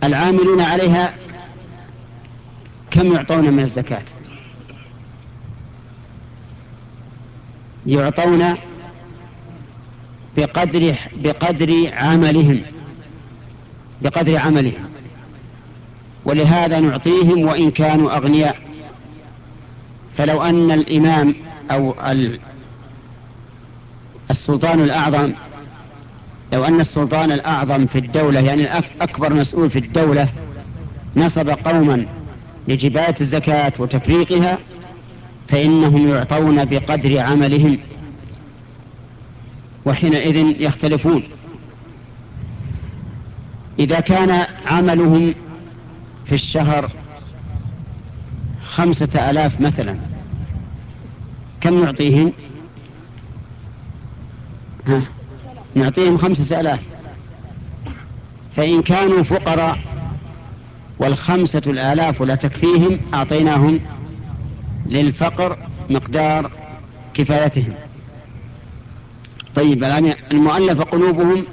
العاملون عليها كم يعطون من الزكاة؟ يعطون بقدر عملهم، بقدر عملهم، ولهذا نعطيهم وإن كانوا أغنياء. فلو أن الإمام أو السلطان الأعظم، لو أن السلطان الأعظم في الدولة يعني أكبر مسؤول في الدولة نصب قوما لجباية الزكاة وتفريقها، فإنهم يعطون بقدر عملهم، وحينئذ يختلفون. إذا كان عملهم في الشهر 5000 مثلا، كم نعطيهم؟ نعطيهم 5000. فإن كانوا فقراء وال5000 لا تكفيهم، أعطيناهم للفقر مقدار كفايتهم. طيب، المؤلف قلوبهم